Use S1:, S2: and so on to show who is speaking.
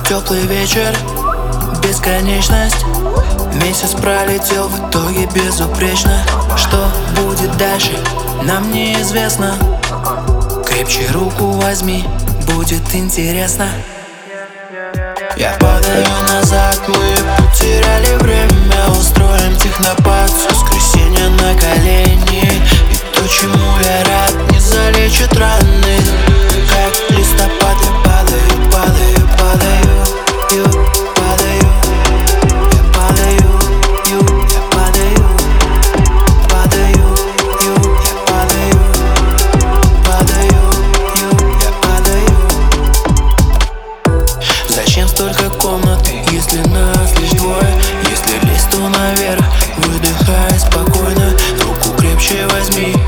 S1: теплый вечер, бесконечность. Месяц пролетел в итоге безупречно. Что будет дальше, нам неизвестно. Крепче руку возьми, будет интересно. Я падаю назад, мы потеряли время. Устроим технопад с воскресенья на колени. И то, чему я рад, не залечит раны. Как листопад я падаю, падаю, падаю, падаю. Я падаю, я падаю, падаю, я падаю, падаю, я падаю. Зачем столько комнаты, если нас лишь двое? Если лезть, то наверх, выдыхай спокойно. Руку крепче возьми,